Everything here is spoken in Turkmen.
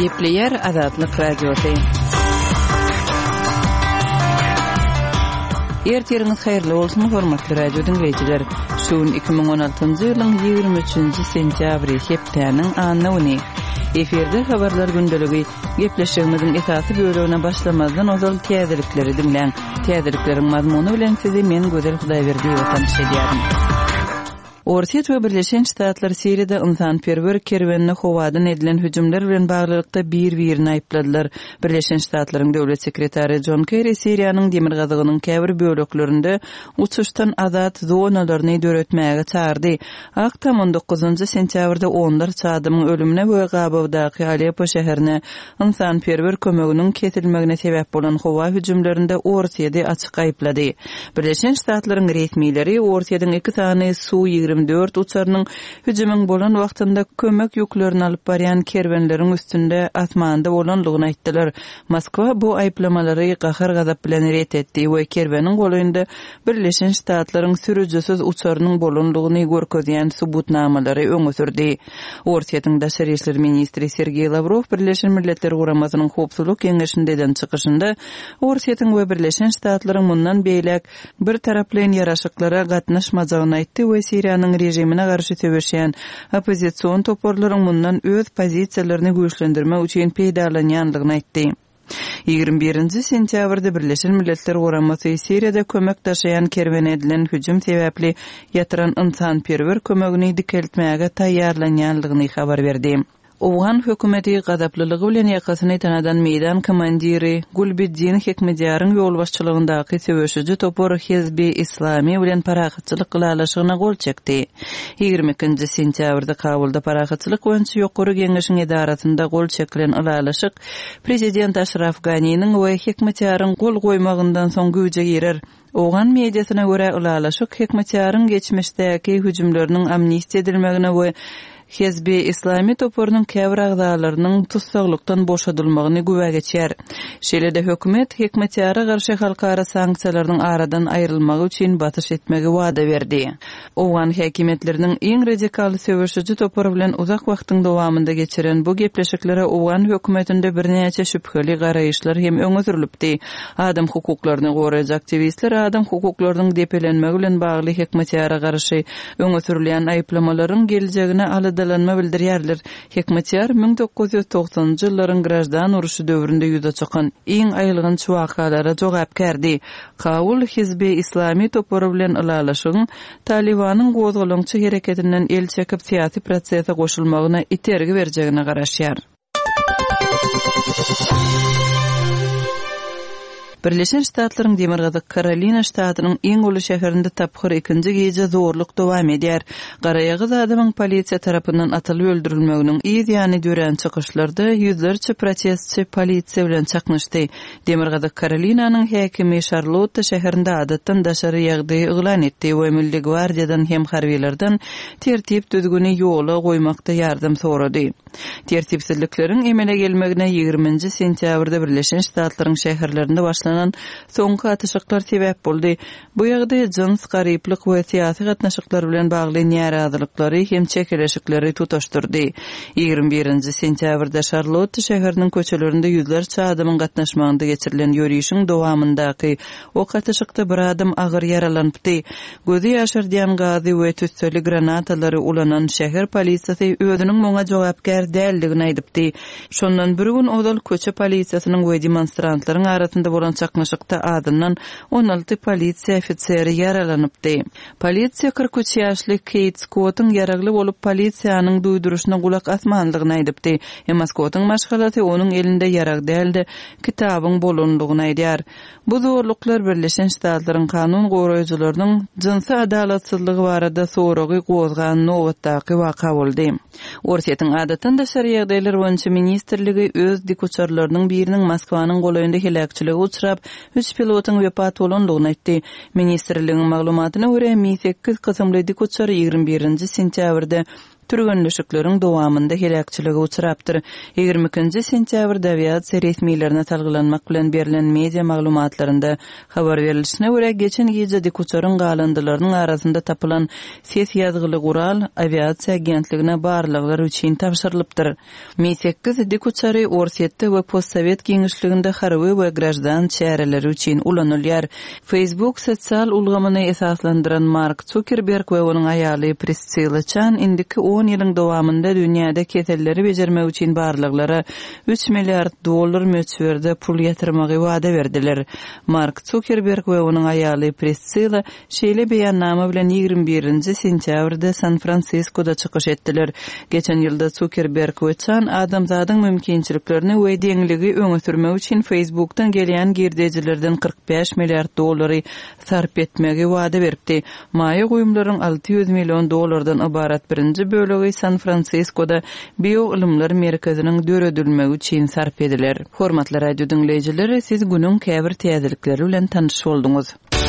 Gepleyer Azatlyk Radiosu. Erteriňiz haýyrly bolsun, hormatly radio dinleýijiler. Şuň 2016-njy ýylyň 23-nji sentýabry hepdeniň anyny. Eferde habarlar gündeligi gepleşigimiziň esasy bölügine başlamazdan ozal täzelikleri dinleň. Täzelikleriň mazmuny bilen sizi men Gözel Hudaýberdiýew tanış edýärim. Ortiýet we Birleşen Ştatlar Siriýada ynsanperwer kerwenine howadan edilen hüjümler bilen baglykda bir-birini aýpladylar. Birleşen Ştatlaryň döwlet sekretary John Kerry Siriýanyň demir gazygynyň käbir böleklerinde uçuşdan azat zonalaryny döretmäge çağırdy. Aktam 19-njy sentýabrda onlar çadymyň ölümine we Gabawdaky Aleppo şäherine ynsanperwer kömeginiň kesilmegine sebäp bolan howa hüjümlerinde Ortiýety açyk aýplady. Birleşen Ştatlaryň resmiýleri Ortiýadyň 2 tane Su-24 uçarynyň hüjümüň bolan wagtynda kömek ýüklerini alyp barýan kerwenleriň üstünde atmanda bolanlygyny aýtdylar. Moskwa bu aýplamalary gahar gazap bilen ret etdi we kerweniň goýunda Birleşen Ştatlaryň sürüjüsiz uçarynyň bolanlygyny görkezýän subutnamalary öňe sürdi. Ortiýatyň daşary işler ministri Sergey Lavrov Birleşen Milletler Guramasynyň howpsuzlyk keňeşindeden çykyşynda Ortiýatyň we Birleşen Ştatlaryň mundan beýlek bir taraply ýaraşyklara gatnaşmajagyny aýtdy we Siriýanyň rejimine garşy töweşýän opozisiýon toporlaryň mundan öz pozisiýalaryny güýçlendirmek üçin peýdalanýanlygyny aýtdy. 21-nji sentýabrda Birleşen Milletler Guramasy Siriýada kömek taşıyan kerwen edilen hüjüm sebäpli ýatyran ynsanperwer kömegini dikeltmäge taýýarlanýanlygyny habar berdi. Owgan hökümeti gazaplylygy bilen ýakasyny tanadan meýdan komandiri Gulbiddin Hekmedýaryň ýol başçylygyndaky söwüşüji topor Hizbi Islami bilen parahatçylyk gylalaşygyna gol çekdi. 22-nji sentýabrda Kabulda parahatçylyk boýunça ýokary geňeşiň edarasynda gol çekilen ulalaşyk prezident Ashraf Ganinyň we Hekmedýaryň gol goýmagyndan soň güýje girer. Owgan mediasyna görä ulalaşyk Hekmedýaryň geçmişdäki hüjümleriniň amnistiýa edilmegine we Hizbi Islami toporunun käbir agzalarynyň tutsaglykdan boşadylmagyny güwe geçýär. Şeýle-de hökümet Hekmedýara garşy halkara sanksiýalaryň aradan aýrylmagy üçin batyş etmegi wada berdi. Owgan häkimetleriniň iň radikal söwüşüji topor bilen uzak wagtyň dowamynda geçiren bu gepleşiklere Owgan hökümetinde birnäçe şüpheli garaýyşlar hem öňe sürilipdi. Adam hukuklaryny goraýjak aktivistler adam hukuklarynyň depelenmegi bilen bagly Hekmedýara garşy öňe sürilen aýplamalaryň geljegine aladalanma bildirýärler. Hekmedýar 1990-njy ýyllaryň grajdan uruşy döwründe ýüze çykan iň aýlygynç wakalara jogapkärdi. Kabul Hizbi Islami toporu bilen ulalaşygyň Talibanyň gozgulunçy hereketinden el çekip syýasy prosese goşulmagyna itergi berjegine garaşýar. Birleşen Ştatlaryň demir gazyk Karolina ştatynyň iň uly şäherinde taphyr 2-nji gece zorluk dowam edýär. Garaýagy adamyň polisiýa tarapyndan atylyp öldürilmeginiň ýa-ni dören çykyşlarda ýüzlerçe protestçi polisiýa bilen çaknyşdy. Demir gazyk Karolinanyň häkimi Charlotte şäherinde adatdan daşary ýagdaý eglan etdi we Milli Gwardiýadan hem harbiýlerden tertip düzgüni ýola goýmakda ýardam sorady. Tertipsizlikleriň emele gelmegine 20-nji sentýabrda Birleşen Ştatlaryň şäherlerinde başlanan soňky atışyklar sebäp boldy. Bu ýagdaý jins garyplyk we syýasy gatnaşyklar bilen bagly narazalyklary hem çekeleşikleri tutaşdyrdy. 21-nji sentýabrda Charlotte şäheriniň köçelerinde ýüzlerçe adamyň gatnaşmagynda geçirilen ýörüşiň dowamyndaky ok atışykda bir adam agyr yaralanypdy. Gözi ýaşardýan gazy we tüsseli granatalary ulanan şäher polisiýasy özüniň moňa jogapkär däldigini aýdypdy. Şondan bir gün odal köçe polisiýasynyň we demonstrantlaryň arasynda bolan çaknaşykda adından 16 polisiýa ofiseri yaralanypdy. Polisiýa 43 ýaşly Kate Scott'un yaragly bolup polisiýanyň duýduruşyna gulak asmanlygyny aýdypdy. Emma Scott'un maşgalaty onuň elinde yarag däldi, kitabyň bolanlygyny aýdýar. Bu zorluklar Birleşen Ştatlaryň kanun goraýjylarynyň jinsy adalatsyzlygy barada soragy gozgan nowatdaky waka boldy. Ortiýatyň adatdan daşary ýagdaýlar boýunça ministrligi öz dikuçarlarynyň biriniň Moskwanyň goýunda helakçyligi uçrap 3 pilotyň wepat bolanlygyny aýtdy. Ministrligiň maglumatyna görä 8 kysymly dikuçar 21-nji sentýabrda türgünlüşükleriň dowamynda helakçylyga uçurapdyr. 22-nji sentýabrda aviasiýa resmiýetlerine talgylanmak bilen berilen media maglumatlarynda habar berilişine görä geçen gece dik uçaryň galandylarynyň arasynda tapylan ses ýazgyly gural aviasiýa agentligine barlyklar üçin tapşyrylypdyr. Mi-8 dik uçary Orsetde we postsovet giňişliginde harby we grajdan çäreleri üçin ulanylýar. Facebook sosial ulgamyny esaslandyran Mark Zuckerberg we onuň aýaly Priscilla Chan indiki 10 ýylyň dowamynda dünýäde keselleri bejermek üçin barlyklara $3 milliard möçberde pul ýatyrmagy wada berdiler. Mark Zuckerberg we onuň aýaly Priscilla şeýle beýannama bilen 21-nji sentýabrda San Franciscoda çykyş etdiler. Geçen ýylda Zuckerberg we Chan adamzadyň mümkinçiliklerini we deňligi öňe sürmek üçin Facebook'tan gelýän girdijilerden $45 milliard sarp etmegi wada berdi. Maýa goýumlaryň $600 million ibarat birinji bölegi San Franciscoda Bioilmler merkeziniň döredilmegi üçin sarp ediler. Hormatly radio dinleýijileri, siz günüň käbir täzelikleri bilen tanyş bolduňuz.